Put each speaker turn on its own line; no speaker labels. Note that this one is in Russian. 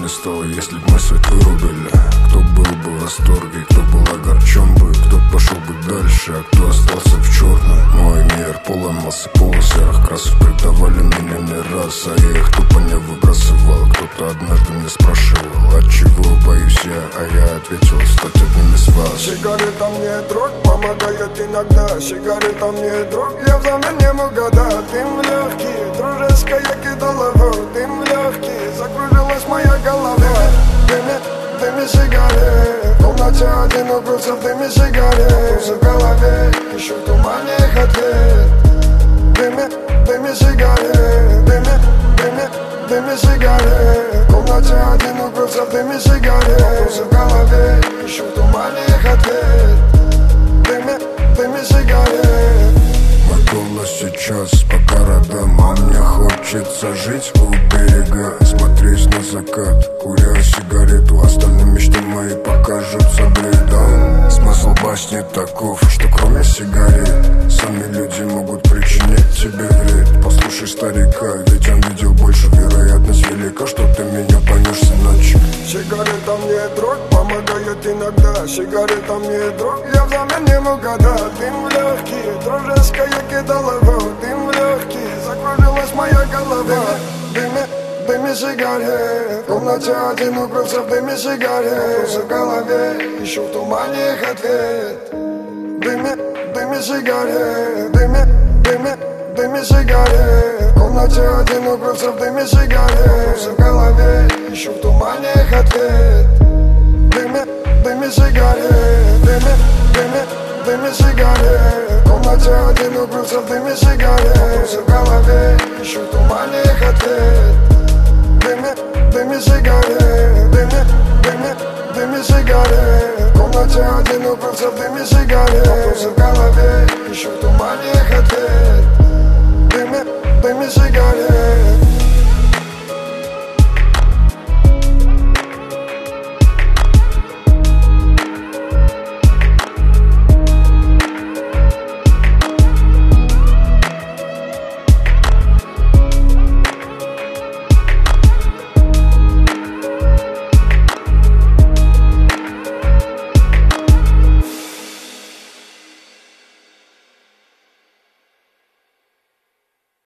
не стало, если б мы свет вырубили? Кто был бы в восторге, кто был огорчен бы, кто пошел бы дальше, а кто остался в черном? Мой мир полон массы полусерых красов, предавали меня не раз, а я их тупо не выбрасывал. Кто-то однажды меня спрашивал, от чего боюсь я, а я ответил, стать одним из вас.
Сигарета мне друг, помогает иногда. Сигарета мне друг, я взамен не мог гадать. Дым легкий, дружеская кидала в дым легкий, закружилась моя голова. Дыми сигарет, в комнате один укрылся в дыме сигарет. Вопросы в голове, ищу в тумане их ответ. Дыми сигарет, дыми сигарет, в комнате один укрылся в дыме сигарет. Вопросы в голове, ищу в тумане их ответ. Дыми сигарет.
Мой голос сейчас по городам, а мне хочется жить у берега, смотреть на закат, куря сигарету. Остальные мечты мои покажутся бредом. Смысл басни таков, что кроме сигарет сами люди могут причинить тебе вред. Послушай старика, ведь он видел больше, вероятность велика, что ты меня поймешь, сыночек.
Сигарета мне друг, помогает иногда. Сигарета мне друг, я взамен не мог гадать. Дым легкий, дружеская кидала в дым легкий, закружилась моя голова. Дыми сигарет, в комнате один укрылся в дыме сигарет. Вопросы в голове, ищу в тумане их ответ. Дыми сигарет, дыми сигарет, в комнате один укрылся в дыме сигарет. Вопросы в голове, ищу в тумане их ответ. Дыми сигарет, дыми сигарет, в комнате один укрылся в дыме сигарет. Вопросы в голове, ищу в тумане их ответ. Дыми сигарет, дыми сигарет, в комнате один укрылся в дыме сигарет. Вопросы в голове, ищу в тумане их ответ. Дыми сигарет.